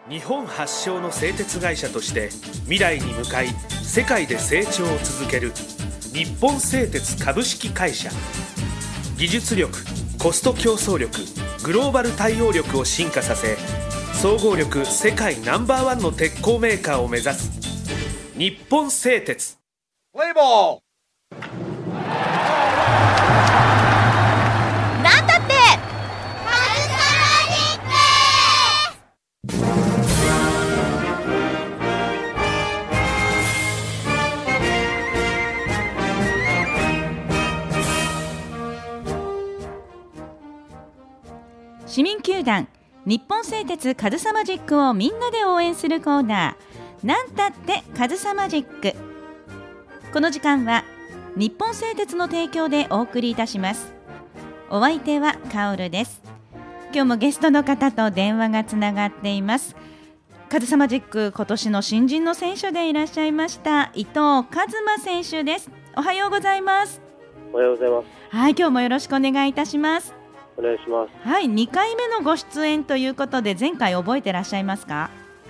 日本発祥の製鉄会社として未来に向かい世界で成長を続ける日本製鉄株式会社。技術力、コスト競争力、グローバル対応力を進化させ、総合力世界No.1の鉄鋼メーカーを目指す日本製鉄。 プレイボール。 なんだって市民球団日本製鉄カズサマジックをみんなで応援するコーナー、なんたってカズサマジック。この時間は日本製鉄の提供でお送りいたします。お相手はカオルです。今日もゲストの方と電話がつながっています。カズサマジック今年の新人の選手でいらっしゃいました伊藤和馬選手です。おはようございます。 おはようございます。 はい、今日もよろしくお願いいたします。 お願いします。 はい、2回目のご出演ということで前回覚えてらっしゃいますか？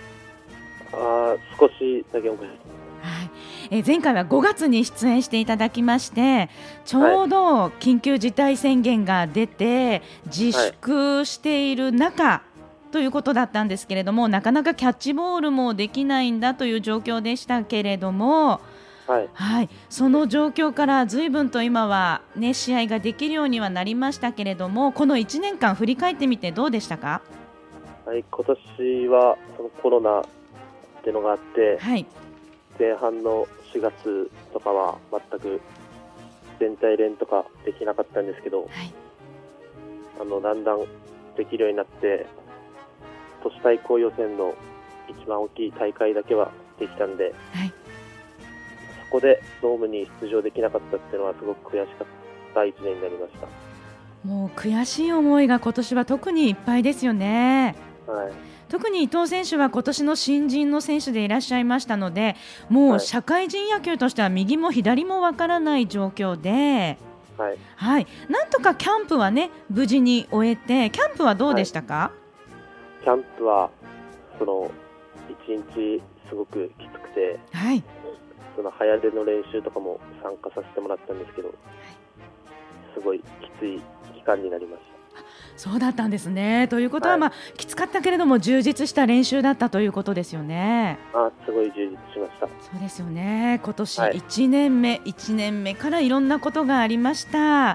少しだけ覚えてはい、前回は5月に出演していただきまして、ちょうど緊急事態宣言が出て自粛している中ということだったんですけれども、なかなかキャッチボールもできないんだという状況でしたけれども、 はいはい、その状況から随分と今は、ね、試合ができるようにはなりましたけれども、この1年間振り返ってみてどうでしたか？ はい、今年はそのコロナっていうのがあって、 はい、 前半の4月とかは全く全体練とかできなかったんですけど、 はい、 だんだんできるようになって、都市対抗予選の一番大きい大会だけはできたんで、 はい、 そこでドームに出場できなかったっていうのはすごく悔しかった1年になりました。 もう悔しい思いが今年は特にいっぱいですよね。 はい、 特に伊藤選手は今年の新人の選手でいらっしゃいましたので、もう社会人野球としては右も左もわからない状況で、 はいはい、なんとかキャンプはね無事に終えて、キャンプはどうでしたか？ キャンプはその1日すごくきつくて、 はい、 その早出の練習とかも参加させてもらったんですけど、すごいきつい期間になりました。 そうだったんですね。ということは、 はい、 きつかったけれども充実した練習だったということですよね。 すごい充実しました。 そうですよね。今年1年目、1年目からいろんなことがありました。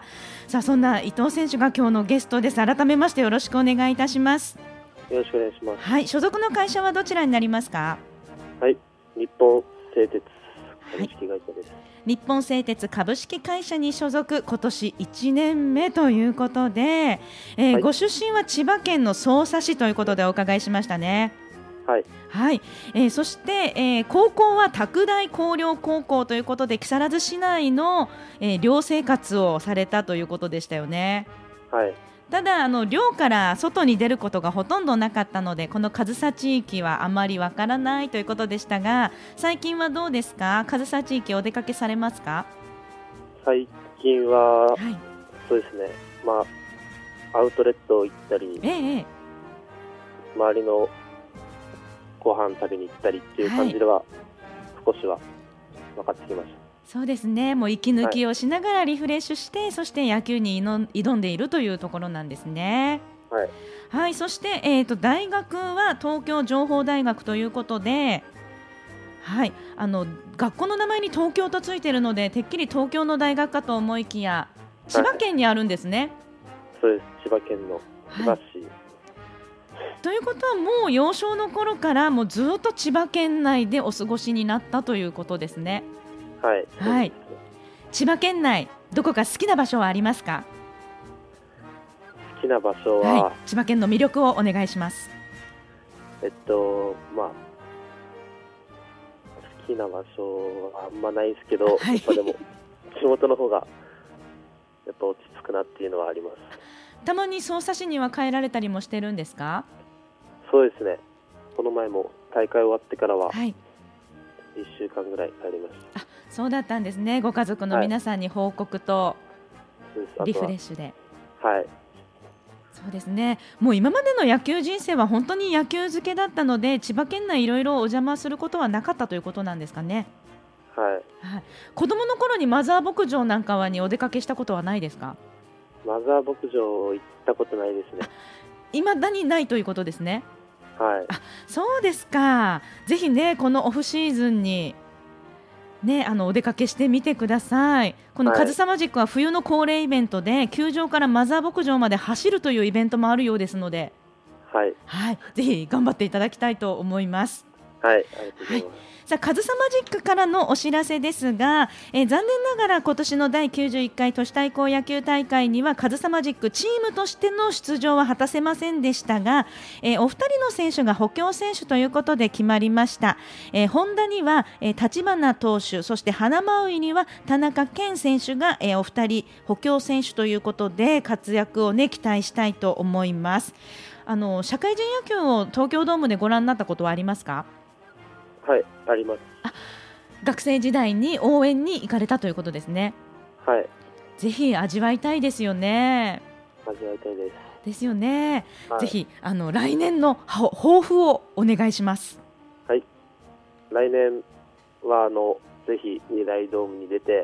さあ、そんな伊藤選手が今日のゲストです。改めましてよろしくお願いいたします。 よろしくお願いします。 はい、所属の会社はどちらになりますか？ はい、日本製鉄株式会社です。 日本製鉄株式会社に所属、今年1年目ということで、ご出身は千葉県の匝瑳市ということでお伺いしましたね。 はい、 はい、そして、高校は拓大光陵高校ということで木更津市内の、寮生活をされたということでしたよね。 はい、 ただ寮から外に出ることがほとんどなかったので、この上総地域はあまりわからないということでしたが、最近はどうですか？上総地域お出かけされますか？ 最近は、 はい、 そうですね、アウトレット行ったり、周りのご飯食べに行ったりっていう感じでは、少しは分かってきました。 そうですね、もう息抜きをしながらリフレッシュして、そして野球に挑んでいるというところなんですね。 はい、 はい、そして、大学は東京情報大学ということで、はい、学校の名前に東京とついているので、てっきり東京の大学かと思いきや千葉県にあるんですね。 はい、そうです。千葉県の千葉市、 ということはもう幼少の頃からもうずっと千葉県内でお過ごしになったということですね。 はい、 はい、千葉県内どこか好きな場所はありますか？ 好きな場所は、 はい、千葉県の魅力をお願いします。 好きな場所はあんまないですけど、 はい、 やっぱでも地元の方がやっぱ落ち着くなっていうのはあります。 たまに匝瑳市には帰られたりもしてるんですか？ そうですね、この前も大会終わってからは、 はい、 1週間ぐらい帰りました。 そうだったんですね。ご家族の皆さんに報告とリフレッシュで。 はい、 そうですね。もう今までの野球人生は本当に野球漬けだったので、千葉県内いろいろお邪魔することはなかったということなんですかね。 はい。 はい、子供の頃にマザー牧場なんかにお出かけしたことはないですか？ マザー牧場行ったことないですね。 未だにないということですね。 はい。 そうですか。ぜひね、このオフシーズンにね、お出かけしてみてください。このカズサマジックは冬の恒例イベントで、球場からマザー牧場まで走るというイベントもあるようですので、 はい、 はい、ぜひ頑張っていただきたいと思います。 はい、ありがとうございます。 さあ、カズサマジックからのお知らせですが、残念ながら今年の第91回都市対抗野球大会にはカズサマジックチームとしての出場は果たせませんでしたが、お二人の選手が補強選手ということで決まりました。ホンダには立花投手、そして花マウイには田中健選手が、お二人補強選手ということで活躍を、期待したいと思います。社会人野球を東京ドームでご覧になったことはありますか？ はい、あります。 学生時代に応援に行かれたということですね。 はい。 ぜひ味わいたいですよね。 味わいたいです。 ですよね。 はい、 ぜひ来年の抱負をお願いします。 はい。来年はぜひ2大ドームに出て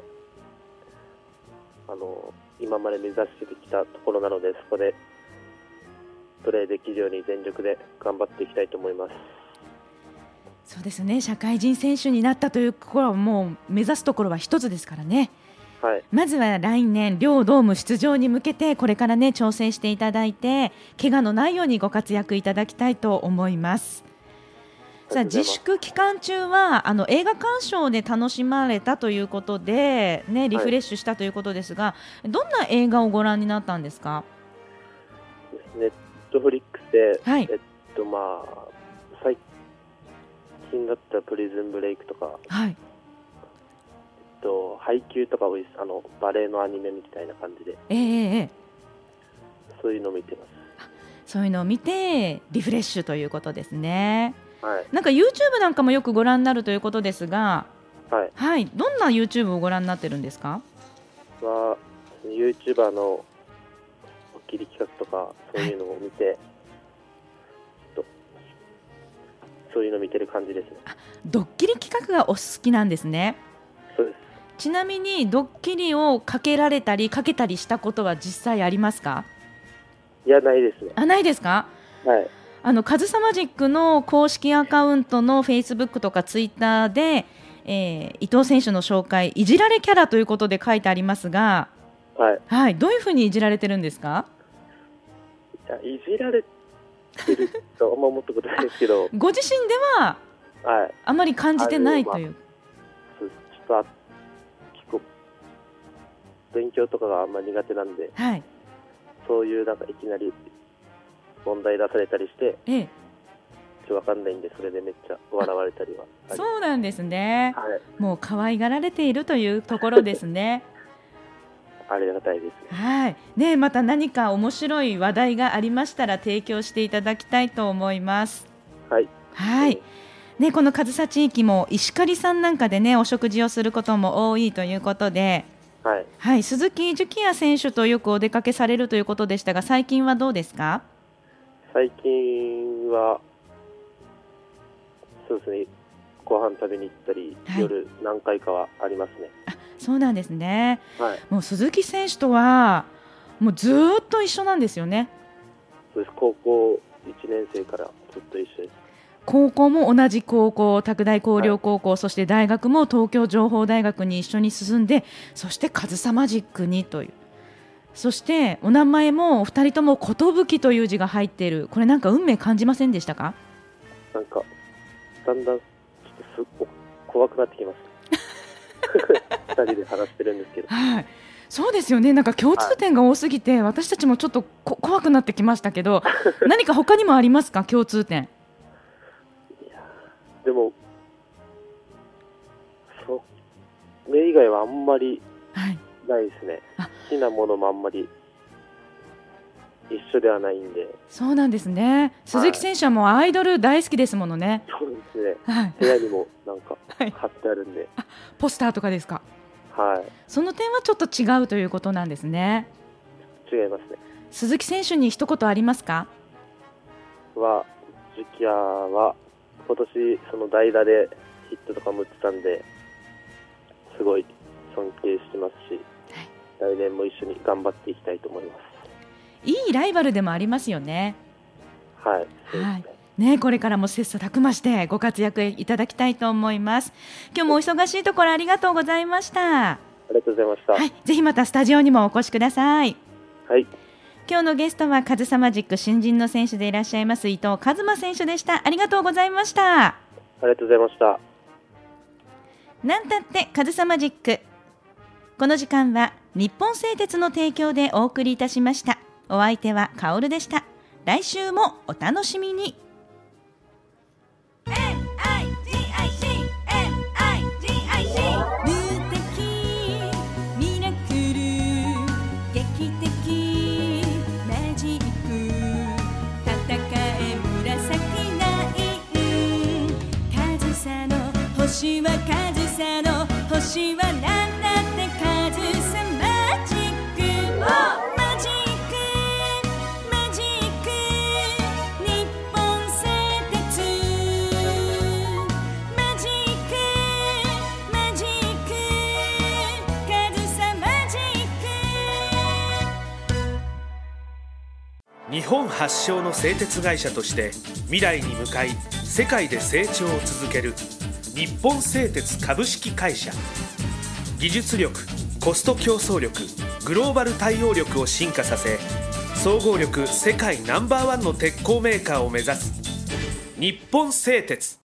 今まで目指してきたところなので、そこでプレーできるように全力で頑張っていきたいと思います。 そうですね。社会人選手になったというところはもう目指すところは一つですからね。 はい、 まずは来年両ドーム出場に向けてこれからね調整していただいて、怪我のないようにご活躍いただきたいと思います。さあ、自粛期間中は映画鑑賞で楽しまれたということで、ね、リフレッシュしたということですが、どんな映画をご覧になったんですか？ ネットフリックスで、 はい、 最近だったらプリズンブレイクとか、 はい、 配給とか多いです。バレエのアニメみたいな感じで、そういうのを見てます。 そういうのを見てリフレッシュということですね。 はい、 なんか YouTube なんかもよくご覧になるということですが、 はいはい、どんな YouTube をご覧になってるんですか ？YouTuber のドッキリ企画とかそういうのを見て、そういうのを見てる感じですね。 ドッキリ企画がお好きなんですね。 そうです。 ちなみにドッキリをかけられたりかけたりしたことは実際ありますか？ いや、ないですね。 ないですか？ はい。 カズサマジックの公式アカウントの Facebook とか Twitter で、伊藤選手の紹介、いじられキャラということで書いてありますが、 はい、 はい、どういうふうにいじられてるんですか？ いじられてるとあんま思ったことないですけどご自身では、 はい、 あまり感じてないという。 ちょっと結構勉強とかがあんまり苦手なんで、 はい、 そういうなんかいきなり問題出されたりして、分かんないんで、それでめっちゃ笑われたりはそうなんですね。 はい、 もう可愛がられているというところですね。 ありがたいです。 はいね、また何か面白い話題がありましたら提供していただきたいと思います。 はい、 はいね、この上総地域も石狩さんなんかでねお食事をすることも多いということで、 はいはい、鈴木樹也選手とよくお出かけされるということでしたが、最近はどうですか？ 最近はそうですね、ご飯食べに行ったり、はい、夜何回かはありますね。 そうなんですね、 はい、 もう鈴木選手とはもうずっと一緒なんですよね。 そうです。高校1年生からずっと一緒です。 高校も同じ高校、拓大工業高校、はい、そして大学も東京情報大学に一緒に進んで、そしてカズサマジックにという、そしてお名前もお二人とも寿という字が入っている。これなんか運命感じませんでしたか？ なんかだんだんちょっとすごく怖くなってきます2人で話してるんですけど、 はい、そうですよね。なんか共通点が多すぎて、はい、私たちもちょっと怖くなってきましたけど何か他にもありますか？共通点。 いやでもそれ以外はあんまりないですね、はい、好きなものもあんまり一緒ではないんで。 そうなんですね。鈴木選手はもうアイドル大好きですものね。 そうですね、 はい、 部屋にもなんか貼ってあるんで、 はい、ポスターとかですか？ はい。 その点はちょっと違うということなんですね。 違いますね。 鈴木選手に一言ありますか？ 樹木屋は今年その代打でヒットとかも打ってたんで、すごい尊敬してますし、来年も一緒に頑張っていきたいと思います。 いいライバルでもありますよね。 はい、そうですね。これからも切磋琢磨してご活躍いただきたいと思います。今日もお忙しいところありがとうございました。 ありがとうございました。 ぜひまたスタジオにもお越しください。 はい。 今日のゲストはカズサマジック新人の選手でいらっしゃいます伊藤和馬選手でした。ありがとうございました。 ありがとうございました。 なんたってカズサマジック。この時間は日本製鉄の提供でお送りいたしました。お相手はカオルでした。来週もお楽しみに。星はカズサの星はなんだってカズサマジック、マジックマジック日本製鉄マジックマジックカズサマジック。 日本発祥の製鉄会社として未来に向かい世界で成長を続ける日本製鉄株式会社。技術力、コスト競争力、グローバル対応力を進化させ、総合力世界ナンバーワンの鉄鋼メーカーを目指す日本製鉄。